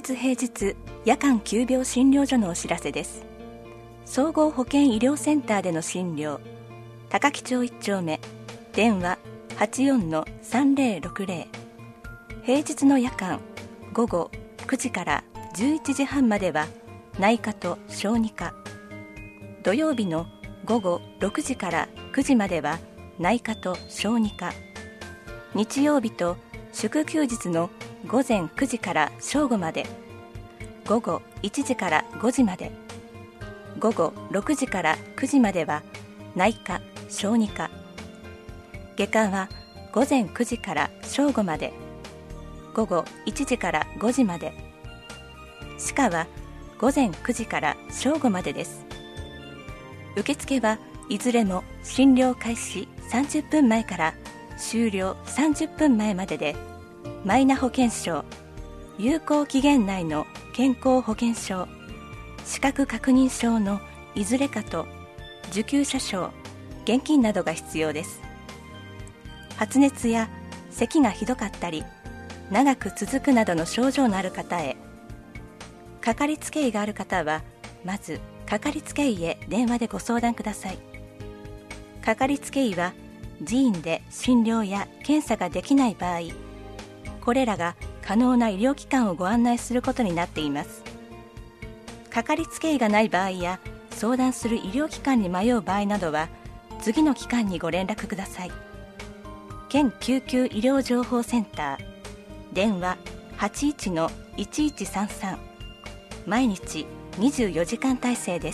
日平日夜間急病診療所のお知らせです。総合保健医療センターでの診療、高木町1丁目、電話 84-3060。 平日の夜間午後9時から11時半までは内科と小児科、土曜日の午後6時から9時までは内科と小児科、日曜日と祝休日の午前9時から正午まで、午後1時から5時まで、午後6時から9時までは内科・小児科、外科は午前9時から正午まで、午後1時から5時まで、歯科は午前9時から正午までです。受付はいずれも診療開始30分前から終了30分前までで、マイナ保険証、有効期限内の健康保険証、資格確認書のいずれかと受給者証、現金などが必要です。発熱や咳がひどかったり長く続くなどの症状のある方へ、かかりつけ医がある方はまずかかりつけ医へ電話でご相談ください。かかりつけ医は自院で診療や検査ができない場合、これらが可能な医療機関をご案内することになっています。かかりつけ医がない場合や相談する医療機関に迷う場合などは次の機関にご連絡ください。県救急医療情報センター、電話 81-1133、毎日24時間体制です。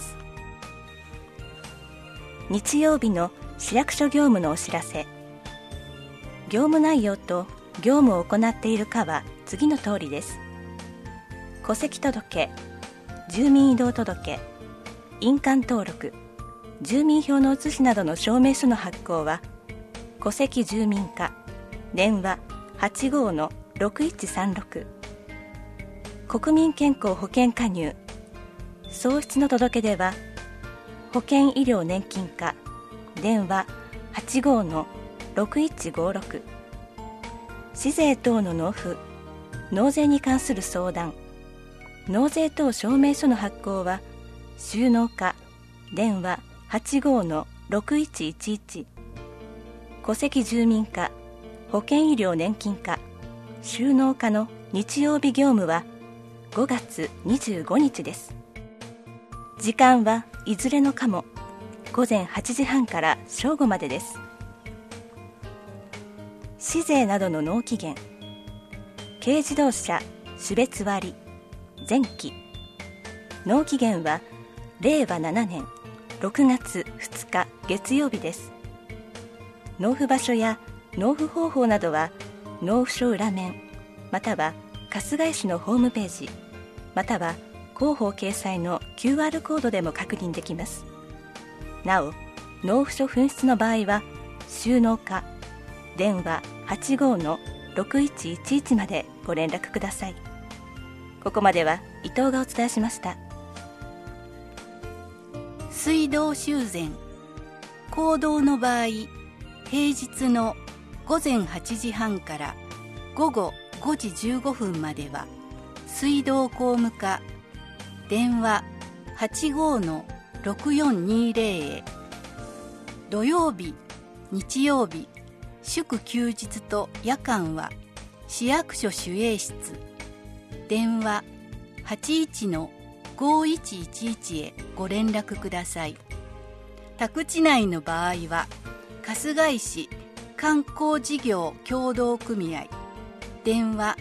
日曜日の市役所業務のお知らせ。業務内容と業務を行っているかは次の通りです。戸籍届、住民移動届、印鑑登録、住民票の写しなどの証明書の発行は戸籍住民課、電話 85-6136。 国民健康保険加入、喪失の届け出は保険医療年金課、電話 85-6156。 市税等の納付、納税に関する相談、納税等証明書の発行は収納課、電話 85-6111。 戸籍住民課、保険医療年金課、収納課の日曜日業務は5月25日です。時間はいずれの課も午前8時半から正午までです。市税などの納期限、軽自動車種別割前期、納期限は令和7年6月2日月曜日です。納付場所や納付方法などは納付書裏面または春日井市のホームページまたは広報掲載の QR コードでも確認できます。なお、納付書紛失の場合は収納課、電話 85-6111 までご連絡ください。ここまでは伊藤がお伝えしました。 水道修繕、公道の場合、平日の午前8時半から午後5時15分までは水道工務課、電話 85-6420 へ。土曜日、日曜日、祝休日と夜間は市役所守衛室、電話 81-5111 へご連絡ください。宅地内の場合は春日井市観光事業協同組合、電話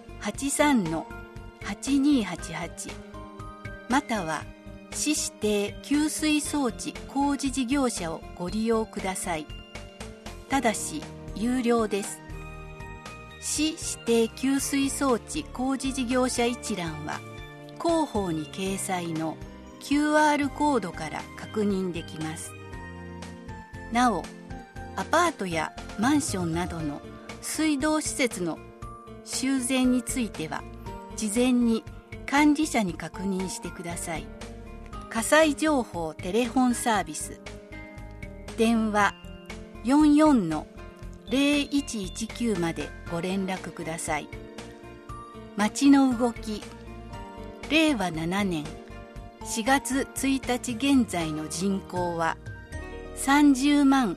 83-8288 または市指定給水装置工事事業者をご利用ください。ただし有料です。市指定給水装置工事事業者一覧は広報に掲載の QR コードから確認できます。なお、アパートやマンションなどの水道施設の修繕については事前に管理者に確認してください。火災情報テレフォンサービス、電話 44-0119 までご連絡ください。街の動き、 令和7年4月1日現在の人口は30万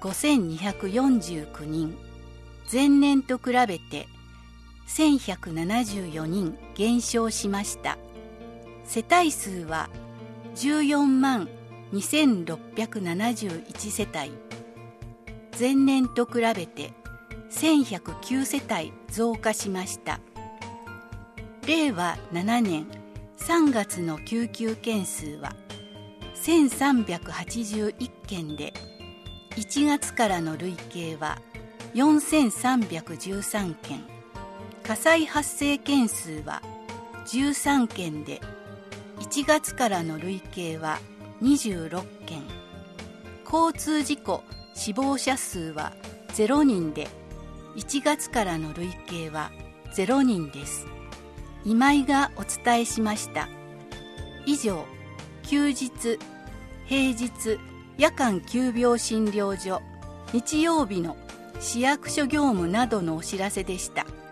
5249人、前年と比べて1174人減少しました。世帯数は14万2671世帯、前年と比べて1109世帯増加しました。令和7年3月の救急件数は1381件で、1月からの累計は4313件、火災発生件数は13件で、1月からの累計は26件、交通事故死亡者数は0人で、1月からの累計は0人です。今井がお伝えしました。以上、休日、平日、夜間急病診療所、日曜日の市役所業務などのお知らせでした。